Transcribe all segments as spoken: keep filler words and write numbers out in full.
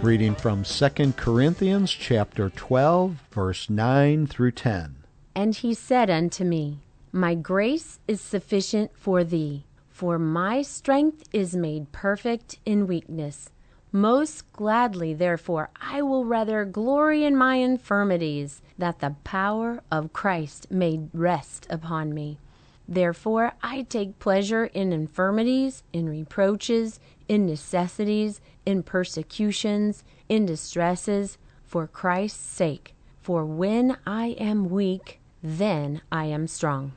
reading from Second Corinthians chapter twelve, verse nine through ten. And he said unto me, My grace is sufficient for thee, for my strength is made perfect in weakness. Most gladly, therefore, I will rather glory in my infirmities, that the power of Christ may rest upon me. Therefore, I take pleasure in infirmities, in reproaches, in necessities, in persecutions, in distresses, for Christ's sake. For when I am weak, then I am strong.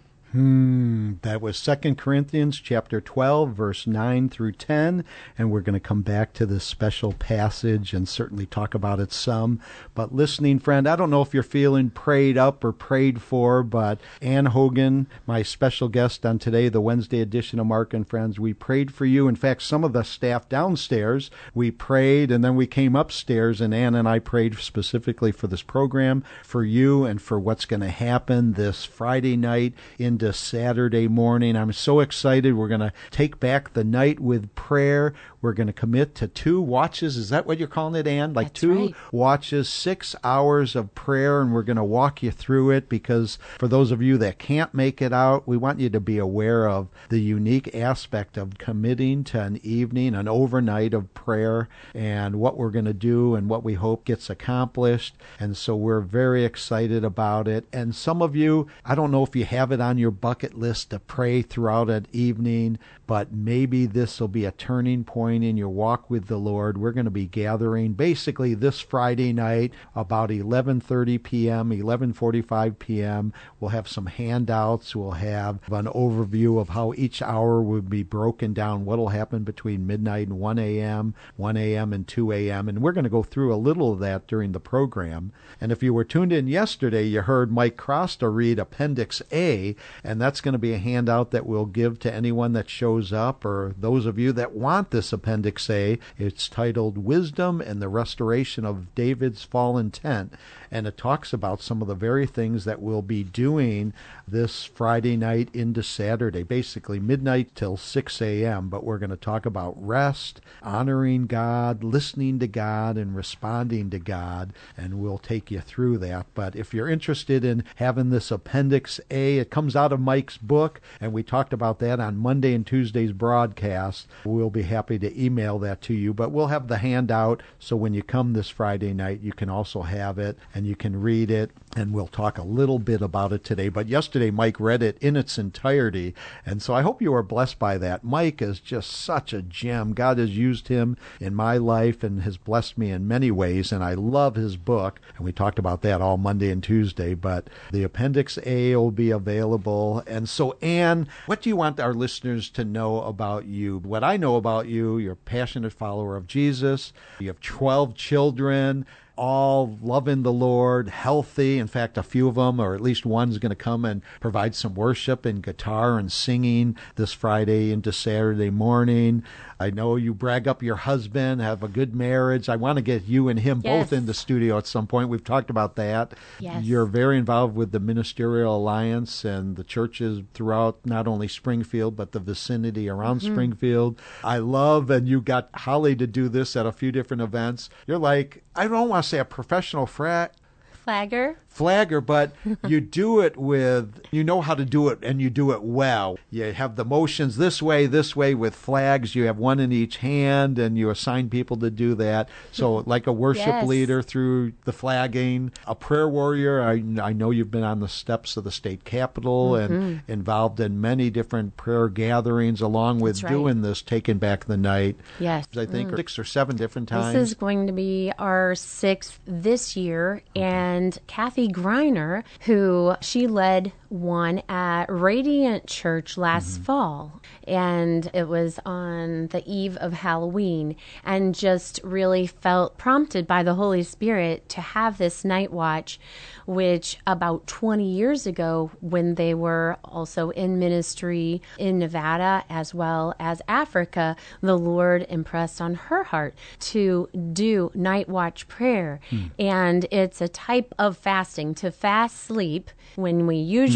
Hmm, that was Second Corinthians chapter twelve, verse nine through ten, and we're going to come back to this special passage and certainly talk about it some. But listening friend, I don't know if you're feeling prayed up or prayed for, but Ann Hogan, my special guest on today, the Wednesday edition of Mark and Friends, we prayed for you. In fact, some of the staff downstairs, we prayed, and then we came upstairs, and Ann and I prayed specifically for this program, for you, and for what's going to happen this Friday night in to Saturday morning. I'm so excited. We're going to take back the night with prayer. We're going to commit to two watches. Is that what you're calling it, Ann? Like That's two right. watches, six hours of prayer, and we're going to walk you through it because for those of you that can't make it out, we want you to be aware of the unique aspect of committing to an evening, an overnight of prayer, and what we're going to do and what we hope gets accomplished. And so we're very excited about it. And some of you, I don't know if you have it on your bucket list to pray throughout an evening, but maybe this will be a turning point in your walk with the Lord. We're going to be gathering basically this Friday night about eleven thirty p.m., eleven forty-five p.m. We'll have some handouts. We'll have an overview of how each hour will be broken down, what will happen between midnight and one a.m., one a.m. and two a.m., and we're going to go through a little of that during the program. And if you were tuned in yesterday, you heard Mike Crosta read Appendix A, and that's going to be a handout that we'll give to anyone that shows up or those of you that want this Appendix A. It's titled Wisdom and the Restoration of David's Fallen Tent, and it talks about some of the very things that we'll be doing this Friday night into Saturday, basically midnight till six a.m., but we're going to talk about rest, honoring God, listening to God, and responding to God, and we'll take you through that. But if you're interested in having this Appendix A, it comes out of Mike's book, and we talked about that on Monday and Tuesday's broadcast. We'll be happy to email that to you, but we'll have the handout, so when you come this Friday night, you can also have it, and you can read it, and we'll talk a little bit about it today. But yesterday, Mike read it in its entirety, and so I hope you are blessed by that. Mike is just such a gem. God has used him in my life and has blessed me in many ways, and I love his book, and we talked about that all Monday and Tuesday, but the Appendix A will be available. And so, Ann, what do you want our listeners to know about you? What I know about you, you're a passionate follower of Jesus. You have twelve children, all loving the Lord, healthy. In fact, a few of them, or at least one's going to come and provide some worship and guitar and singing this Friday into Saturday morning. I know you brag up your husband, have a good marriage. I want to get you and him Yes. both in the studio at some point. We've talked about that. Yes. You're very involved with the Ministerial Alliance and the churches throughout not only Springfield, but the vicinity around mm-hmm. Springfield. I love, and you got Holly to do this at a few different events. You're like, I don't want to say a professional frat. Flagger. Flagger, but you do it with, you know how to do it, and you do it well. You have the motions this way, this way with flags. You have one in each hand, and you assign people to do that. So like a worship Yes. leader through the flagging, a prayer warrior. I, I know you've been on the steps of the state capitol mm-hmm. and involved in many different prayer gatherings along with That's right. doing this, taking back the night. Yes. I think mm. six or seven different times. This is going to be our sixth this year, okay. and Kathy Greiner, who she led one at Radiant Church last mm-hmm. fall, and it was on the eve of Halloween, and just really felt prompted by the Holy Spirit to have this night watch, which about twenty years ago, when they were also in ministry in Nevada as well as Africa, the Lord impressed on her heart to do night watch prayer. Mm. And it's a type of fasting, to fast sleep when we usually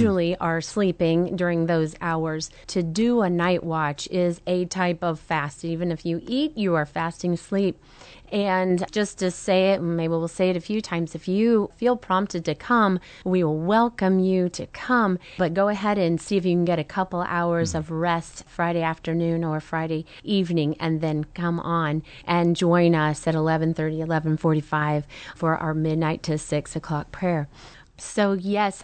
usually are sleeping during those hours. To do a night watch is a type of fast. Even if you eat, you are fasting sleep. And just to say it, maybe we'll say it a few times, if you feel prompted to come, we will welcome you to come. But go ahead and see if you can get a couple hours of rest Friday afternoon or Friday evening, and then come on and join us at eleven thirty, eleven forty-five for our midnight to six o'clock prayer. So, yes,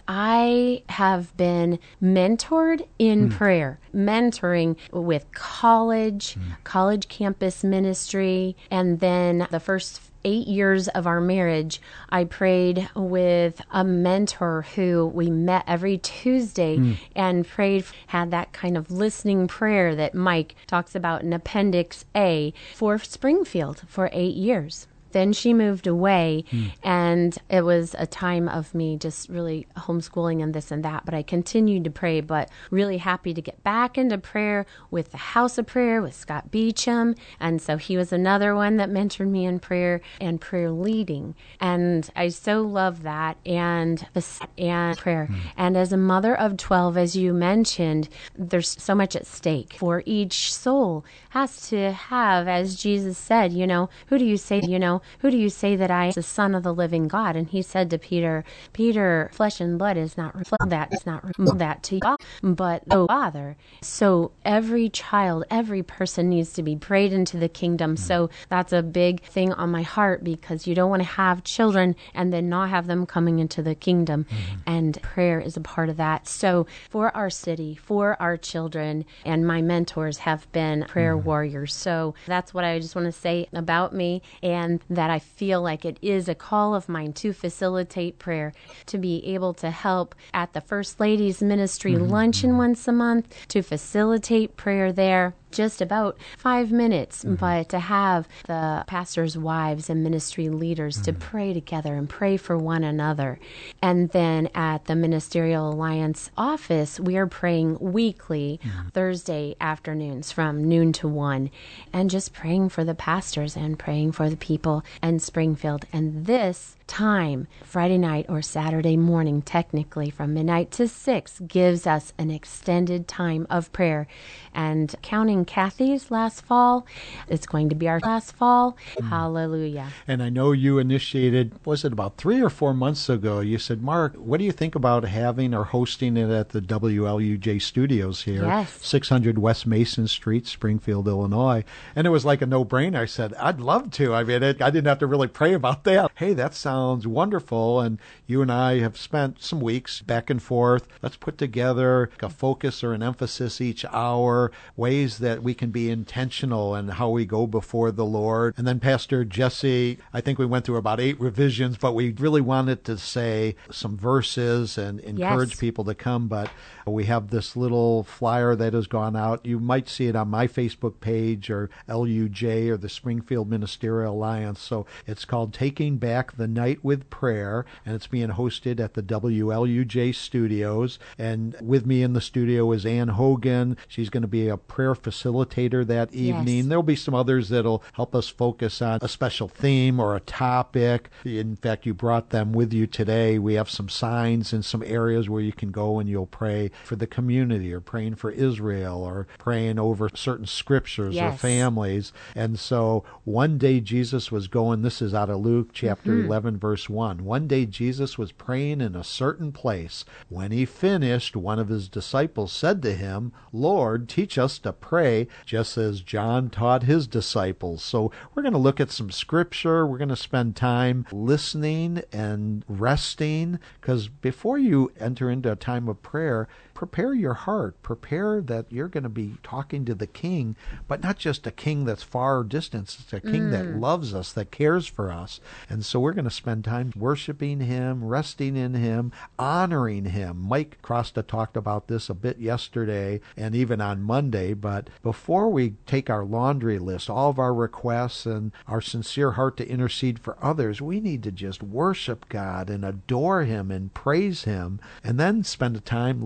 I have been mentored in mm. prayer, mentoring with college, mm. college campus ministry, and then the first eight years of our marriage, I prayed with a mentor who we met every Tuesday mm. and prayed, had that kind of listening prayer that Mike talks about in Appendix A for Springfield for eight years. Then she moved away, mm. and it was a time of me just really homeschooling and this and that. But I continued to pray, but really happy to get back into prayer with the House of Prayer with Scott Beecham. And so he was another one that mentored me in prayer and prayer leading. And I so love that and, and prayer. Mm. And as a mother of twelve, as you mentioned, there's so much at stake. For each soul has to have, as Jesus said, you know, who do you say, you know, who do you say that I am, the Son of the living God? And he said to Peter, Peter, flesh and blood is not revealed that, is not revealed that to you, but the Father. So every child, every person needs to be prayed into the kingdom. So that's a big thing on my heart, because you don't want to have children and then not have them coming into the kingdom. Mm-hmm. And prayer is a part of that. So for our city, for our children, and my mentors have been prayer mm-hmm. warriors. So that's what I just want to say about me, and that I feel like it is a call of mine to facilitate prayer, to be able to help at the First Ladies Ministry mm-hmm. luncheon once a month, to facilitate prayer there. Just about five minutes, mm-hmm. but to have the pastors' wives and ministry leaders mm-hmm. to pray together and pray for one another. And then at the Ministerial Alliance office, we are praying weekly, mm-hmm. Thursday afternoons from noon to one, and just praying for the pastors and praying for the people in Springfield. And this time, Friday night or Saturday morning, technically from midnight to six, gives us an extended time of prayer. And counting Kathy's last fall, it's going to be our last fall. Mm. Hallelujah. And I know you initiated, was it about three or four months ago, you said, Mark, what do you think about having or hosting it at the W L U J studios here? Yes. six hundred West Mason Street, Springfield, Illinois. And it was like a no-brainer. I said, I'd love to. I mean, it, I didn't have to really pray about that. Hey, that sounds wonderful. And you and I have spent some weeks back and forth. Let's put together a focus or an emphasis each hour, ways that we can be intentional in how we go before the Lord. And then Pastor Jesse, I think we went through about eight revisions, but we really wanted to say some verses and encourage yes. people to come. But we have this little flyer that has gone out. You might see it on my Facebook page or L U J or the Springfield Ministerial Alliance. So it's called Taking Back the Night with Prayer, and it's being hosted at the W L U J studios. And with me in the studio is Ann Hogan. She's going to be a prayer facilitator that evening. Yes. There'll be some others that'll help us focus on a special theme or a topic. In fact, you brought them with you today. We have some signs in some areas where you can go and you'll pray for the community, or praying for Israel, or praying over certain scriptures yes. or families. And so one day Jesus was going, this is out of Luke chapter mm-hmm. eleven, verse one. One day Jesus was praying in a certain place. When he finished, one of his disciples said to him, Lord, teach us to pray, just as John taught his disciples. So we're going to look at some scripture. We're going to spend time listening and resting, because before you enter into a time of prayer, prepare your heart. Prepare that you're going to be talking to the King, but not just a King that's far distant. It's a King mm. that loves us, that cares for us. And so we're going to spend time worshiping him, resting in him, honoring him. Mike Crosta talked about this a bit yesterday and even on Monday, but before we take our laundry list, all of our requests and our sincere heart to intercede for others, we need to just worship God and adore him and praise him, and then spend a time listening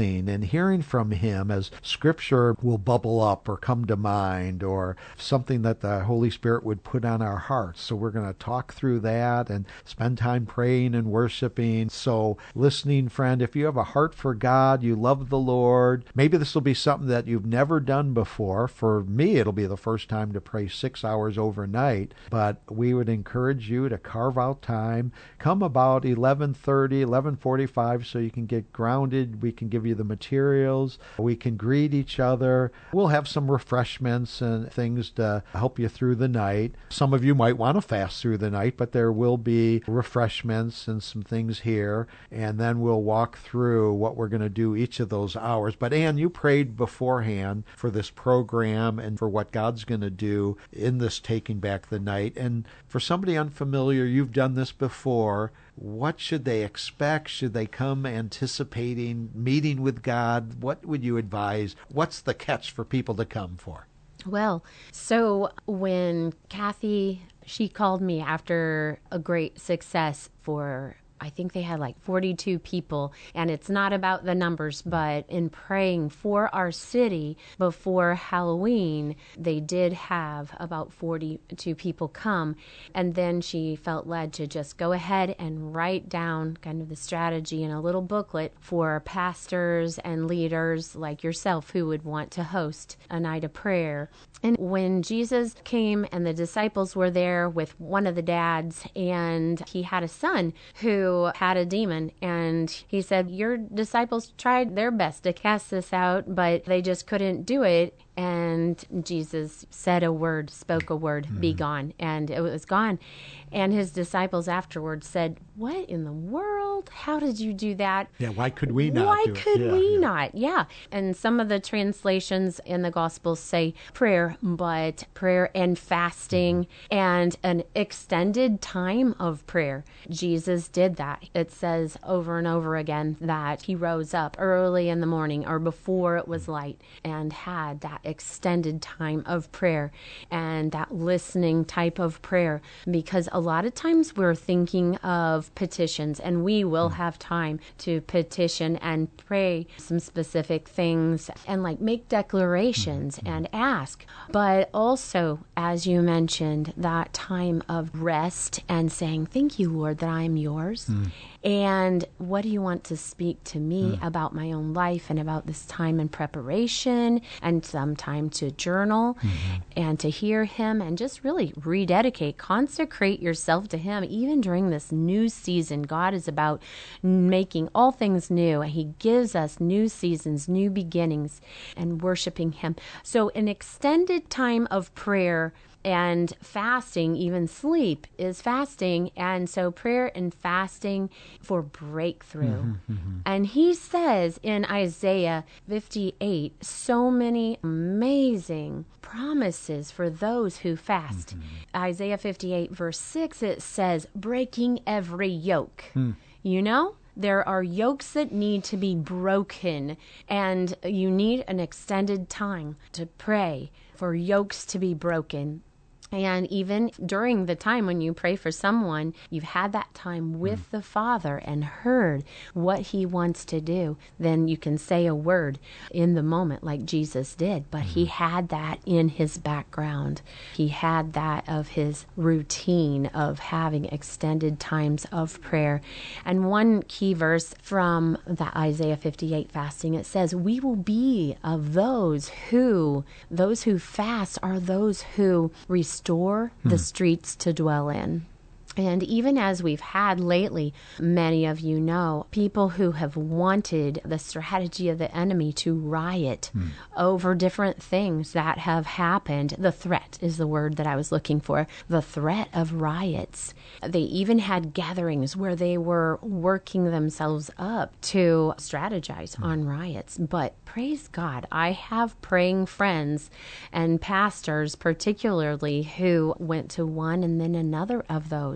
listening and hearing from him as Scripture will bubble up or come to mind, or something that the Holy Spirit would put on our hearts. So we're going to talk through that and spend time praying and worshiping. So listening friend, if you have a heart for God, you love the Lord, maybe this will be something that you've never done before. For me, it'll be the first time to pray six hours overnight, but we would encourage you to carve out time. Come about eleven thirty, eleven forty-five so you can get grounded. We can give you the materials. We can greet each other. We'll have some refreshments and things to help you through the night. Some of you might want to fast through the night, but there will be refreshments and some things here, and then we'll walk through what we're going to do each of those hours. But Ann, you prayed beforehand for this program and for what God's going to do in this Taking Back the Night. And for somebody unfamiliar, you've done this before. What should they expect? Should they come anticipating meeting with God? What would you advise? What's the catch for people to come for? Well, so when Kathy, she called me after a great success for, I think they had like forty-two people, and it's not about the numbers, but in praying for our city before Halloween, they did have about forty-two people come, and then she felt led to just go ahead and write down kind of the strategy in a little booklet for pastors and leaders like yourself who would want to host a night of prayer. And when Jesus came and the disciples were there with one of the dads, and he had a son who had a demon, and he said, your disciples tried their best to cast this out, but they just couldn't do it. And Jesus said a word, spoke a word, mm-hmm. be gone. And it was gone. And his disciples afterwards said, what in the world? How did you do that? Yeah, why could we not Why do could it? Yeah, we yeah. not? Yeah. And some of the translations in the Gospels say prayer, but prayer and fasting mm-hmm. and an extended time of prayer. Jesus did that. It says over and over again that he rose up early in the morning or before it was light and had that extended time of prayer and that listening type of prayer, because a lot of times we're thinking of petitions, and we will have time to petition and pray some specific things and like make declarations and ask. But also, as you mentioned, that time of rest and saying, thank you, Lord, that I am yours. Mm. And what do you want to speak to me mm. about my own life and about this time in preparation and some time to journal mm-hmm. and to hear him and just really rededicate, consecrate yourself to him. Even during this new season, God is about making all things new. He gives us new seasons, new beginnings, and worshiping him. So an extended time of prayer and fasting, even sleep is fasting. And so prayer and fasting for breakthrough. Mm-hmm, mm-hmm. And he says in Isaiah fifty-eight, so many amazing promises for those who fast. Mm-hmm. Isaiah fifty-eight verse six, it says, breaking every yoke. Mm. You know? There are yokes that need to be broken, and you need an extended time to pray for yokes to be broken. And even during the time when you pray for someone, you've had that time with mm. the Father and heard what he wants to do. Then you can say a word in the moment like Jesus did. But mm. he had that in his background. He had that of his routine of having extended times of prayer. And one key verse from that Isaiah fifty-eight fasting, it says, we will be of those who, those who fast are those who restore Restore the hmm. streets to dwell in. And even as we've had lately, many of you know, people who have wanted the strategy of the enemy to riot mm. over different things that have happened. The threat is the word that I was looking for. The threat of riots. They even had gatherings where they were working themselves up to strategize mm. on riots. But praise God, I have praying friends and pastors particularly who went to one and then another of those.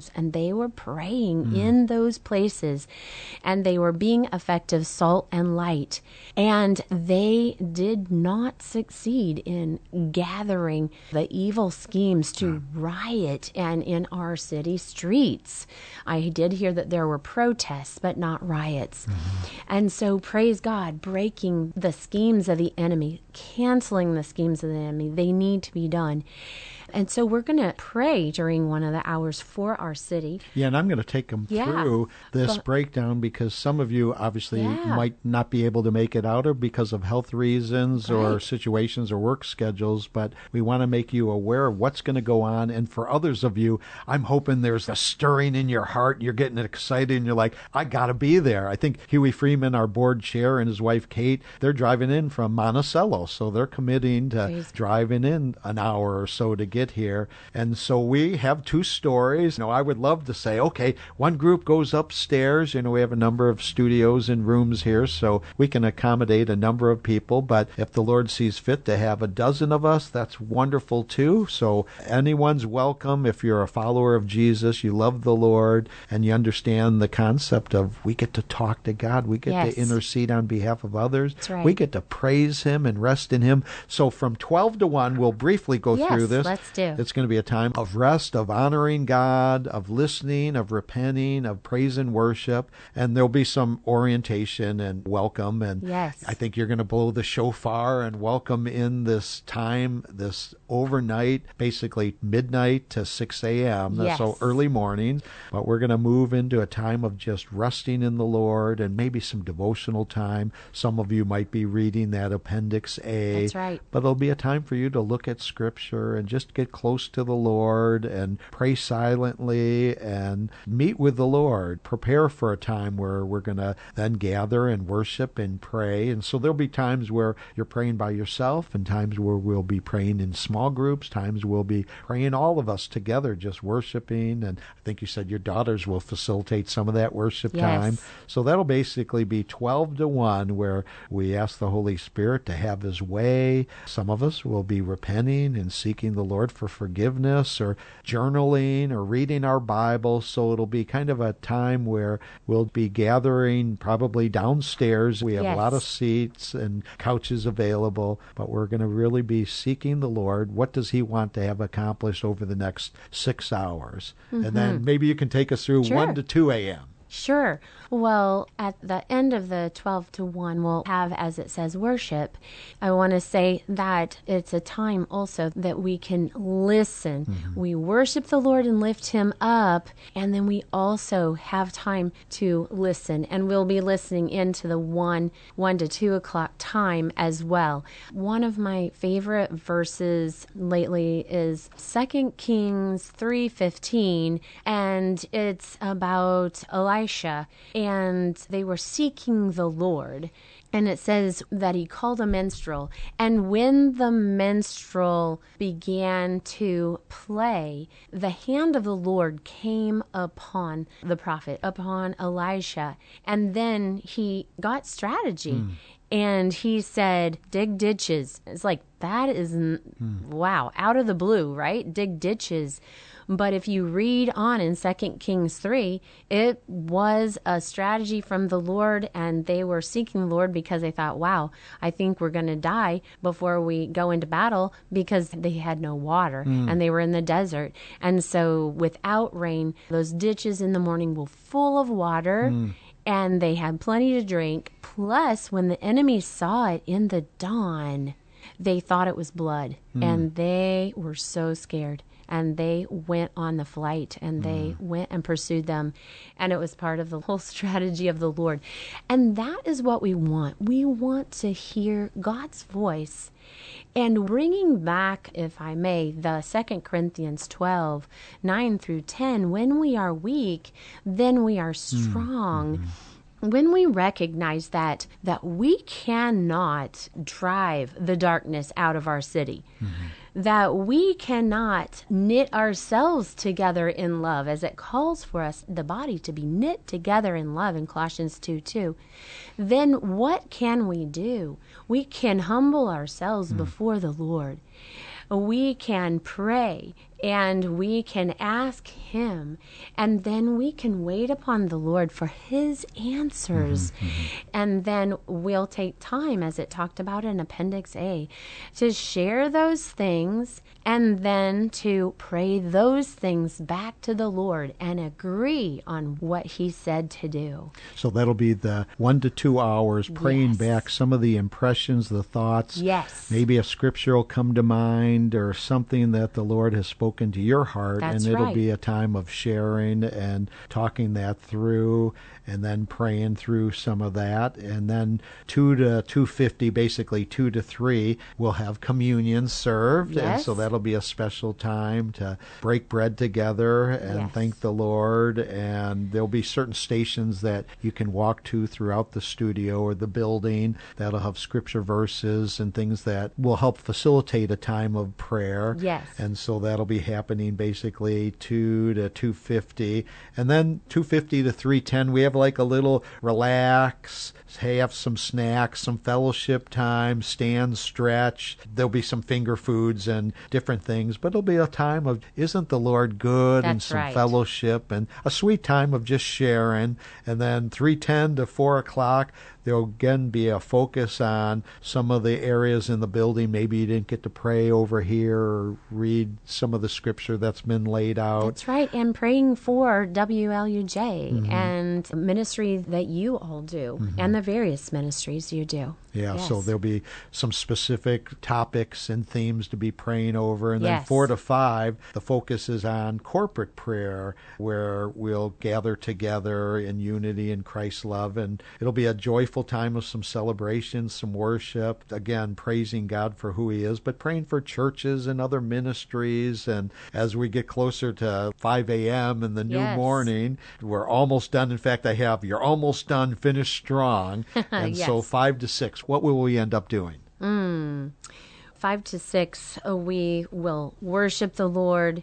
schools, and they were praying Mm. in those places, and they were being effective salt and light. And they did not succeed in gathering the evil schemes to riot and in our city streets. I did hear that there were protests, but not riots. Mm-hmm. And so, praise God, breaking the schemes of the enemy, canceling the schemes of the enemy, they need to be done. And so we're going to pray during one of the hours for our city. Yeah, and I'm going to take them Yeah, through this but- breakdown because some of you obviously Yeah. might not be able to make it out or because of health reasons or Right. situations or work schedules, but we want to make you aware of what's going to go on. And for others of you, I'm hoping there's a stirring in your heart. You're getting excited and you're like, I got to be there. I think Huey Freeman, our board chair, and his wife Kate, they're driving in from Monticello, so they're committing to Praise God. driving in an hour or so to get here. And so we have two stories. You know, I would love to say, okay, one group goes upstairs. You know, we have a number of studios and rooms here, so we can accommodate a number of people. But if the Lord sees fit to have a dozen of us, that's wonderful too. So anyone's welcome. If you're a follower of Jesus, you love the Lord, and you understand the concept of we get to talk to God, we get Yes. to intercede on behalf of others, That's right. we get to praise Him and rest in Him. So from twelve to one, we'll briefly go Yes, through this. let's do. It's going to be a time of rest, of honoring God, of listening, of repenting, of praise and worship, and there'll be some orientation and welcome. And Yes. I think you're going to blow the shofar and welcome in this time, this overnight, basically midnight to six a.m. Yes. So early morning. But we're going to move into a time of just resting in the Lord and maybe some devotional time. Some of you might be reading that Appendix A. That's right. But it'll be a time for you to look at Scripture and just get close to the Lord and pray silently and meet with the Lord. Prepare for a time where we're going to then gather and worship and pray. And so there'll be times where you're praying by yourself and times where we'll be praying in small groups, times we'll be praying all of us together, just worshiping. And I think you said your daughters will facilitate some of that worship Yes. time. So that'll basically be twelve to one where we ask the Holy Spirit to have His way. Some of us will be repenting and seeking the Lord for forgiveness or journaling or reading our Bible. So it'll be kind of a time where we'll be gathering probably downstairs. We have Yes. a lot of seats and couches available, but we're going to really be seeking the Lord. What does He want to have accomplished over the next six hours? And then maybe you can take us through Sure. one to two a.m. Sure. Well, at the end of the twelve to one, we'll have, as it says, worship. I want to say that it's a time also that we can listen. Mm-hmm. We worship the Lord and lift Him up, and then we also have time to listen. And we'll be listening into the one, one to two o'clock time as well. One of my favorite verses lately is Second Kings three fifteen, and it's about Elisha. And they were seeking the Lord. And it says that he called a minstrel. And when the minstrel began to play, the hand of the Lord came upon the prophet, upon Elisha. And then he got strategy. And he said, dig ditches. It's like, that is, wow, out of the blue, right? Dig ditches. But if you read on in Second Kings three, it was a strategy from the Lord, and they were seeking the Lord because they thought, wow, I think we're going to die before we go into battle, because they had no water and they were in the desert. And so without rain, those ditches in the morning were full of water. And they had plenty to drink. Plus, when the enemy saw it in the dawn, they thought it was blood. And they were so scared. And they went on the flight, and they went and pursued them. And it was part of the whole strategy of the Lord. And that is what we want. We want to hear God's voice. And bringing back, if I may, the Second Corinthians twelve, nine through ten, when we are weak, then we are strong. Mm-hmm. When we recognize that that we cannot drive the darkness out of our city, mm-hmm. that we cannot knit ourselves together in love, as it calls for us, the body, to be knit together in love in Colossians two two, then what can we do? We can humble ourselves mm. before the Lord. We can pray And we can ask him, and then we can wait upon the Lord for his answers. Mm-hmm, mm-hmm. And then we'll take time, as it talked about in Appendix A, to share those things and then to pray those things back to the Lord and agree on what he said to do. So that'll be the one to two hours praying Yes. back some of the impressions, the thoughts. Yes. Maybe a scripture will come to mind or something that the Lord has spoken to your heart. That's and it'll right. be a time of sharing and talking that through and then praying through some of that. And then two to two fifty, basically two to three, we'll have communion served. And Yes. so that'll be a special time to break bread together and Yes. thank the Lord. And there'll be certain stations that you can walk to throughout the studio or the building that'll have scripture verses and things that will help facilitate a time of prayer. Yes. And so that'll be happening basically two to two fifty. And then two fifty to three ten, we have like a little relax, have some snacks, some fellowship time, stand, stretch. There'll be some finger foods and different things, but it'll be a time of isn't the Lord good, and That's some right. fellowship and a sweet time of just sharing. And then three ten to four o'clock, there'll again be a focus on some of the areas in the building. Maybe you didn't get to pray over here or read some of the scripture that's been laid out. That's right. And praying for W L U J Mm-hmm. and ministry that you all do Mm-hmm. and the various ministries you do. Yeah, so Yes. there'll be some specific topics and themes to be praying over. And then Yes. four to five, the focus is on corporate prayer, where we'll gather together in unity in Christ's love. And it'll be a joyful time of some celebration, some worship, again, praising God for who he is, but praying for churches and other ministries. And as we get closer to five a.m. in the new Yes. morning, we're almost done. In fact, I have, you're almost done, finish strong. And so Yes. five to six, what will we end up doing? Mm. Five to six, uh, we will worship the Lord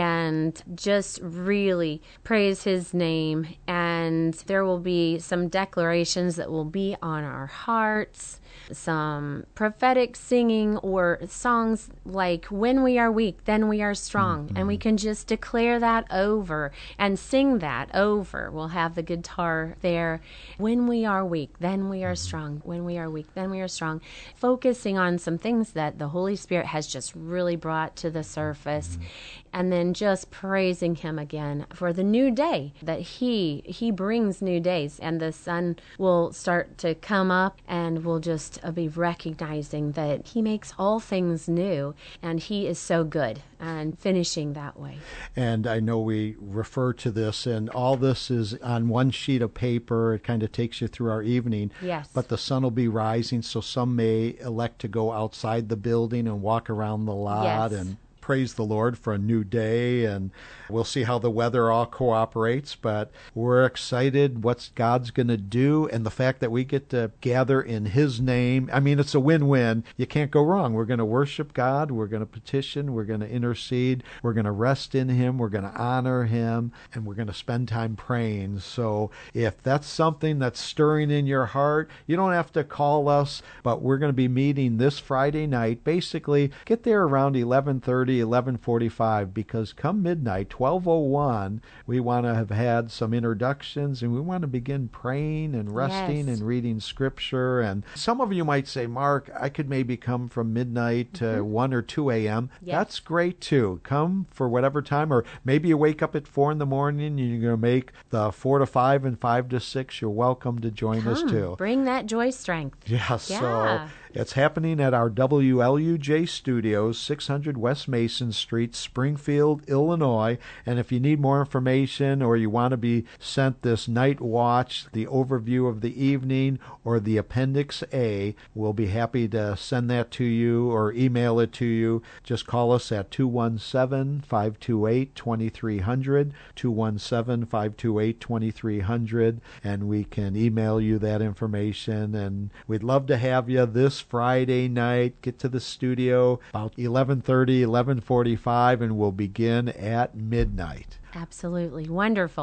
and just really praise his name. And there will be some declarations that will be on our hearts, some prophetic singing or songs like, when we are weak, then we are strong. Mm-hmm. And we can just declare that over and sing that over. We'll have the guitar there. When we are weak, then we are strong. When we are weak, then we are strong. Focusing on some things that the Holy Spirit has just really brought to the surface. Mm-hmm. And then just praising him again for the new day that he he brings new days, and the sun will start to come up, and we'll just uh, be recognizing that he makes all things new, and he is so good, and finishing that way. And I know we refer to this, and all this is on one sheet of paper. It kind of takes you through our evening. Yes. But the sun will be rising, so some may elect to go outside the building and walk around the lot Yes. and praise the Lord for a new day, and we'll see how the weather all cooperates, but we're excited what God's going to do, and the fact that we get to gather in his name. I mean, it's a win-win. You can't go wrong. We're going to worship God. We're going to petition. We're going to intercede. We're going to rest in him. We're going to honor him, and we're going to spend time praying. So if that's something that's stirring in your heart, you don't have to call us, but we're going to be meeting this Friday night. Basically, get there around eleven thirty, eleven forty-five, because come midnight, twelve oh one, we want to have had some introductions, and we want to begin praying and resting Yes. and reading scripture. And some of you might say, Mark, I could maybe come from midnight to Mm-hmm. one or two a.m. Yes. That's great too. Come for whatever time, or maybe you wake up at four in the morning and you're going to make the four to five and five to six. You're welcome to join us Come, too. bring that joy strength. Yes, Yeah. so it's happening at our W L U J studios, six hundred West Mason Street, Springfield, Illinois. And if you need more information, or you want to be sent this night watch, the overview of the evening, or the Appendix A, we'll be happy to send that to you or email it to you. Just call us at two one seven, five two eight, two three zero zero, two one seven, five two eight, two three zero zero, and we can email you that information. And we'd love to have you this Friday night. Get to the studio about eleven thirty, eleven forty-five, and we'll begin at midnight. Absolutely. Wonderful.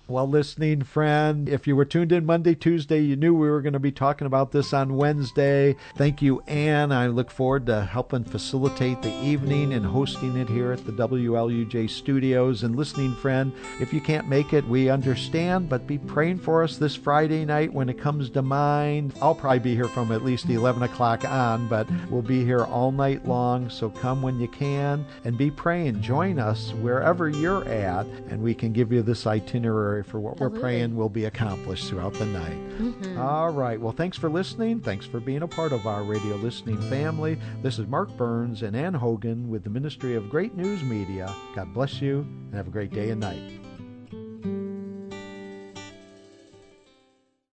Well, listening friend, if you were tuned in Monday, Tuesday, you knew we were going to be talking about this on Wednesday. Thank you, Ann. I look forward to helping facilitate the evening and hosting it here at the W L U J studios. And listening friend, if you can't make it, we understand, but be praying for us this Friday night when it comes to mind. I'll probably be here from at least eleven o'clock on, but we'll be here all night long, so come when you can and be praying. Join us wherever you're at, and we can give you this itinerary for what Absolutely. we're praying will be accomplished throughout the night. Mm-hmm. All right. Well, thanks for listening. Thanks for being a part of our radio listening family. This is Mark Burns and Ann Hogan with the Ministry of Great News Media. God bless you and have a great day and night.